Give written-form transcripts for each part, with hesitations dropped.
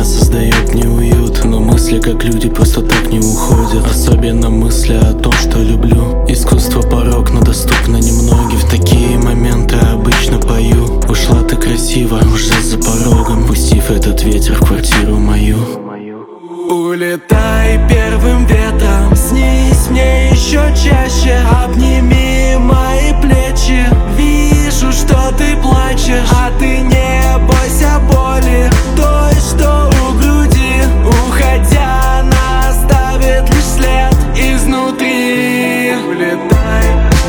меня создает неуют, но мысли как люди просто так не уходят. Особенно мысли о том, что люблю. Искусство порок, но доступно немногим. В такие моменты обычно пою. Ушла ты красиво, уже за порогом, пустив этот ветер в квартиру мою. Улетай первым ветром, снись мне еще чаще. Обними мои плечи, вижу, что ты плачешь. А ты не бойся боли, той, что у груди. Уходя, она оставит лишь след изнутри. Улетай,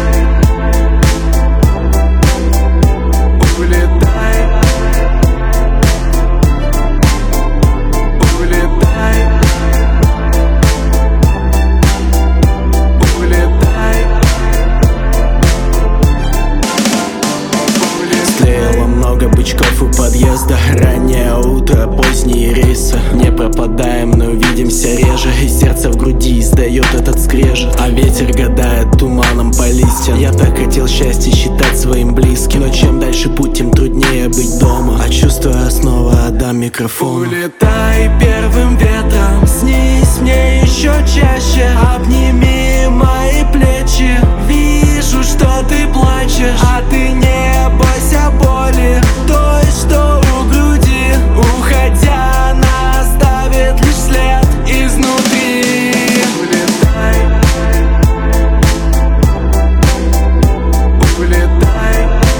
улетай, улетай, улетай. Склеила много бычков у подъезда. Раннее утро, поздние рейсы. Не пропадаем, но увидимся реже. И сердце в груди издает этот скрежет. А ветер гадает туманом по листьям. Я так хотел счастье считать своим близким, но чем дальше путь, тем труднее быть дома. А чувствуя снова отдам микрофон. Улетай первым ветром, снись мне еще чаще. Обними мои плечи, вижу, что ты плачешь. А ты не бойся боли, той, что у груди. Уходя, она оставит лишь след изнутри. Улетай, улетай,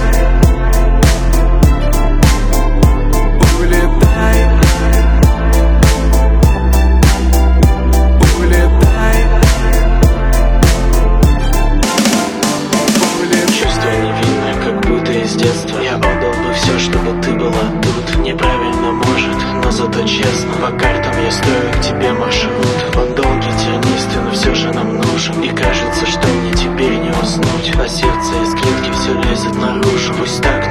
улетай, улетай, Чувство невинное, как будто из детства. Я отдал бы все, чтобы ты была тут. Неправильно, может, но зато честно. По картам я строю к тебе маршрут. Он долгий, тернистый, но все же нам нужен. И кажется, что мне теперь не уснуть. А сердце из клетки все лезет наружу. Пусть так